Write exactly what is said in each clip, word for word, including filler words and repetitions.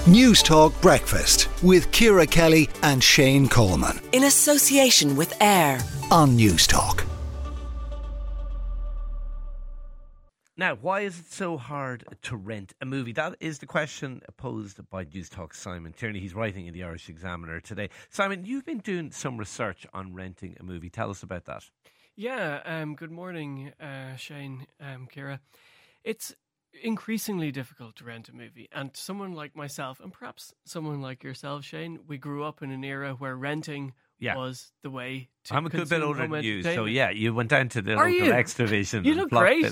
News Talk Breakfast with Ciara Kelly and Shane Coleman. In association with AIR on News Talk. Now, why is it so hard to rent a movie? That is the question posed by News Talk's Simon Tierney. He's writing in the Irish Examiner today. Simon, you've been doing some research on renting a movie. Tell us about that. Yeah, um, good morning, uh, Shane, um, Ciara. It's increasingly difficult to rent a movie, and someone like myself, and perhaps someone like yourself, Shane, we grew up in an era where renting yeah. was the way to I'm a good bit older than you, so yeah, you went down to the Are local you? X division. You and look great.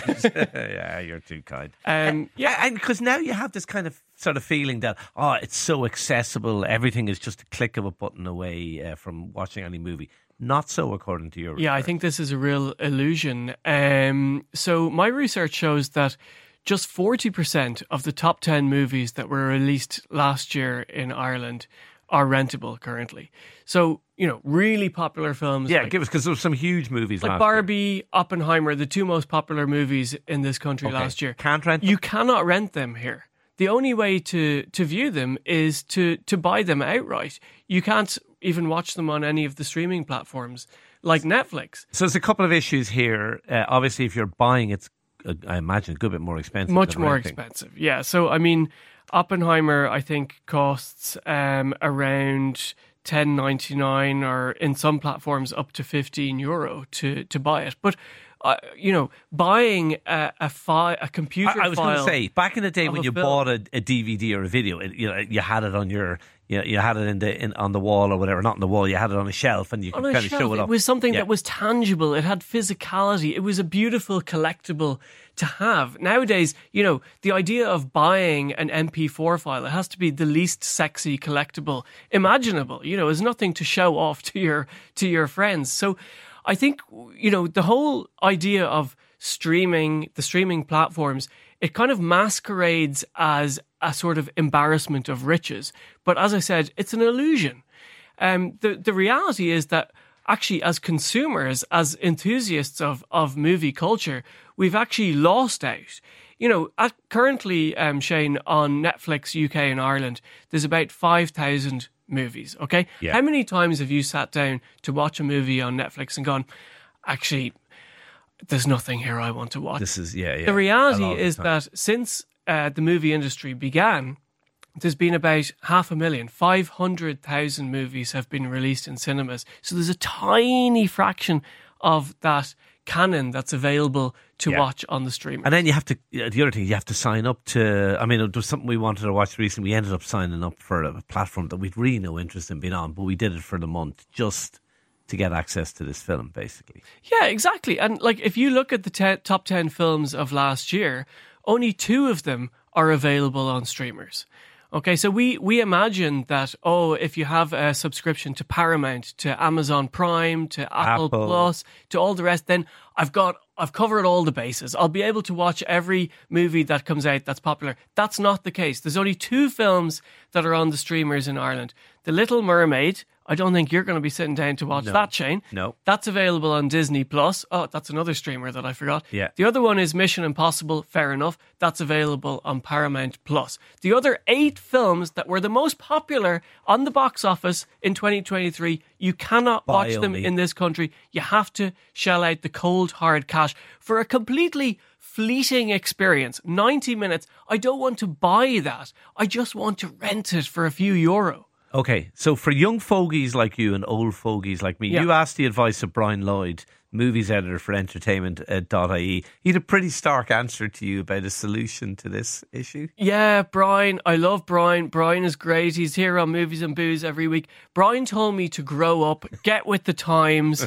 Yeah, you're too kind. Um, yeah, and because now you have this kind of sort of feeling that, oh, it's so accessible, everything is just a click of a button away uh, from watching any movie. Not so, according to your research. Yeah, I think this is a real illusion. Um, so my research shows that just forty percent of the top ten movies that were released last year in Ireland are rentable currently. So, you know, really popular films. Yeah, like, give us, because there were some huge movies like last Barbie, year. Oppenheimer, the two most popular movies in this country okay. last year. Can't rent them? You cannot rent them here. The only way to, to view them is to, to buy them outright. You can't even watch them on any of the streaming platforms like Netflix. So there's a couple of issues here. Uh, obviously, if you're buying, it's, uh, I imagine, a good bit more expensive. Much than more renting. expensive, yeah. So, I mean, Oppenheimer, I think, costs um, around ten ninety-nine, or in some platforms up to fifteen euro to, to buy it. But Uh, you know, buying a a, fi- a computer I, I was file. going to say, back in the day when you film. bought a, a D V D or a video, it, you know, you had it on your, you, know, you had it in the in, on the wall or whatever, not on the wall. You had it on a shelf, and you could on a kind shelf, of show it it up. was something yeah. that was tangible. It had physicality. It was a beautiful collectible to have. Nowadays, you know, the idea of buying an M P four file, it has to be the least sexy collectible imaginable. You know, there's nothing to show off to your to your friends. So, I think, you know, the whole idea of streaming, the streaming platforms, it kind of masquerades as a sort of embarrassment of riches. But as I said, it's an illusion. Um, the, the reality is that actually, as consumers, as enthusiasts of, of movie culture, we've actually lost out. You know, at currently, um, Shane, on Netflix U K and Ireland, there's about five thousand movies, okay? Yeah. How many times have you sat down to watch a movie on Netflix and gone, actually, there's nothing here I want to watch? This is, yeah, yeah. The reality A lot of is the that since uh, the movie industry began, there's been about half a million, five hundred thousand movies have been released in cinemas. So there's a tiny fraction of that canon that's available to Yeah. watch on the streamer. And then you have to, the other thing, you have to sign up to, I mean, it was something we wanted to watch recently. We ended up signing up for a platform that we'd really no interest in being on, but we did it for the month just to get access to this film, basically. Yeah, exactly. And like, if you look at the te- top ten films of last year, only two of them are available on streamers. Okay, so we, we imagine that, oh, if you have a subscription to Paramount, to Amazon Prime, to Apple, Apple. Plus, to all the rest, then I've got, I've covered all the bases. I'll be able to watch every movie that comes out that's popular. That's not the case. There's only two films that are on the streamers in Ireland. The Little Mermaid. I don't think you're going to be sitting down to watch No. that, Shane. No. That's available on Disney Plus. Oh, that's another streamer that I forgot. Yeah. The other one is Mission Impossible. Fair enough. That's available on Paramount Plus. The other eight films that were the most popular on the box office in twenty twenty-three, you cannot Buy watch them only. in this country. You have to shell out the cold, hard cash for a completely fleeting experience. ninety minutes. I don't want to buy that. I just want to rent it for a few euro. Okay, so for young fogies like you and old fogies like me, Yeah. you asked the advice of Brian Lloyd, movies editor for entertainment dot I E. He had a pretty stark answer to you about a solution to this issue. Yeah, Brian. I love Brian. Brian is great. He's here on Movies and Booze every week. Brian told me to grow up, get with the times.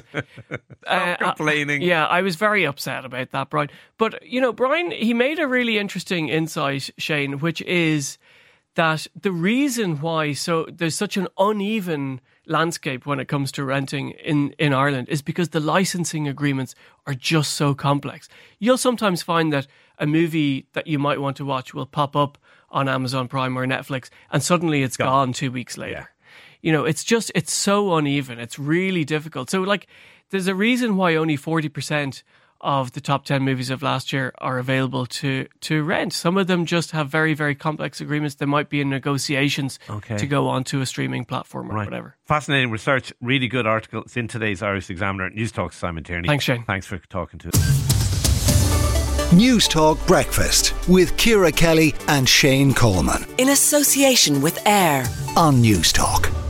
Stop complaining. Uh, yeah, I was very upset about that, Brian. But, you know, Brian, he made a really interesting insight, Shane, which is that the reason why so there's such an uneven landscape when it comes to renting in, in Ireland is because the licensing agreements are just so complex. You'll sometimes find that a movie that you might want to watch will pop up on Amazon Prime or Netflix and suddenly it's gone, gone two weeks later. Yeah. You know, it's just, it's so uneven. It's really difficult. So like, there's a reason why only forty percent of the top ten movies of last year are available to, to rent. Some of them just have very, very complex agreements. They might be in negotiations Okay. to go onto a streaming platform or Right. whatever. Fascinating research. Really good article. It's in today's Irish Examiner. News Talk, Simon Tierney. Thanks, Shane. Thanks for talking to us. News Talk Breakfast with Ciara Kelly and Shane Coleman In association with AIR. on News Talk.